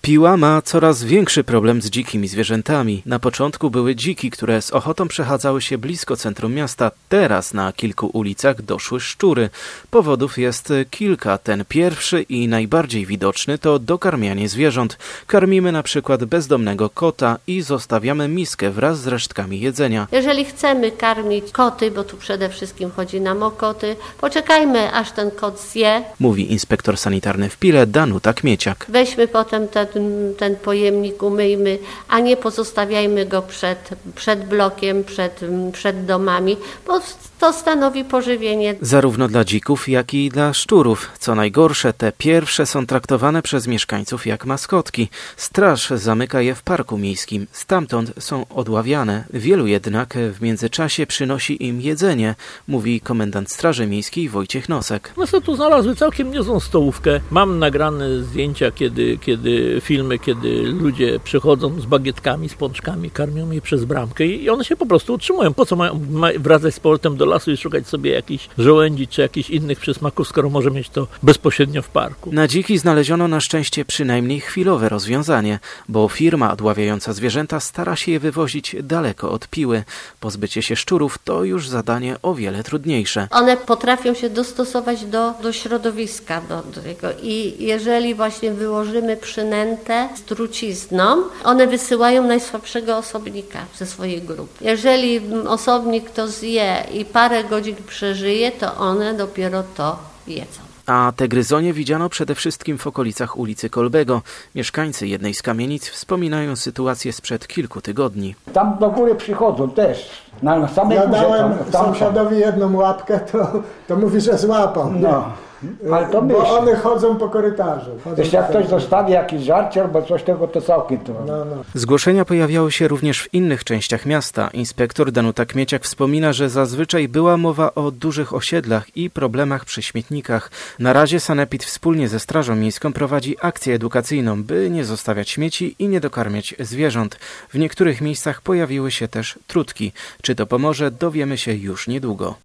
Piła ma coraz większy problem z dzikimi zwierzętami. Na początku były dziki, które z ochotą przechadzały się blisko centrum miasta. Teraz na kilku ulicach doszły szczury. Powodów jest kilka. Ten pierwszy i najbardziej widoczny to dokarmianie zwierząt. Karmimy na przykład bezdomnego kota i zostawiamy miskę wraz z resztkami jedzenia. Jeżeli chcemy karmić koty, bo tu przede wszystkim chodzi nam o koty, poczekajmy aż ten kot zje. Mówi inspektor sanitarny w Pile Danuta Kmieciak. Weźmy potem ten pojemnik, umyjmy, a nie pozostawiajmy go przed blokiem, przed domami, bo to stanowi pożywienie. Zarówno dla dzików, jak i dla szczurów. Co najgorsze, te pierwsze są traktowane przez mieszkańców jak maskotki. Straż zamyka je w parku miejskim. Stamtąd są odławiane. Wielu jednak w międzyczasie przynosi im jedzenie, mówi komendant Straży Miejskiej Wojciech Nosek. No tu znalazły całkiem niezłą stołówkę. Mam nagrane zdjęcia, filmy, kiedy ludzie przychodzą z bagietkami, z pączkami, karmią je przez bramkę i one się po prostu utrzymują. Po co mają wracać z powrotem do lasu i szukać sobie jakichś żołędzi czy jakichś innych przysmaków, skoro może mieć to bezpośrednio w parku. Na dziki znaleziono na szczęście przynajmniej chwilowe rozwiązanie, bo firma odławiająca zwierzęta stara się je wywozić daleko od Piły. Pozbycie się szczurów to już zadanie o wiele trudniejsze. One potrafią się dostosować do środowiska, do tego i jeżeli właśnie wyłożymy przynętę z trucizną, one wysyłają najsłabszego osobnika ze swojej grupy. Jeżeli osobnik to zje i parę godzin przeżyje, to one dopiero to jedzą. A te gryzonie widziano przede wszystkim w okolicach ulicy Kolbego. Mieszkańcy jednej z kamienic wspominają sytuację sprzed kilku tygodni. Tam do góry przychodzą też. Na samej ja górze, dałem tam sąsiadowi jedną łapkę, to mówi, że złapał. No. Ale to bo one chodzą po korytarzu. Jeśli jak ktoś zostawi jakieś żarcie albo coś tego, to całkiem to. No. Zgłoszenia pojawiały się również w innych częściach miasta. Inspektor Danuta Kmieciak wspomina, że zazwyczaj była mowa o dużych osiedlach i problemach przy śmietnikach. Na razie Sanepid wspólnie ze Strażą Miejską prowadzi akcję edukacyjną, by nie zostawiać śmieci i nie dokarmiać zwierząt. W niektórych miejscach pojawiły się też trutki. Czy to pomoże, dowiemy się już niedługo.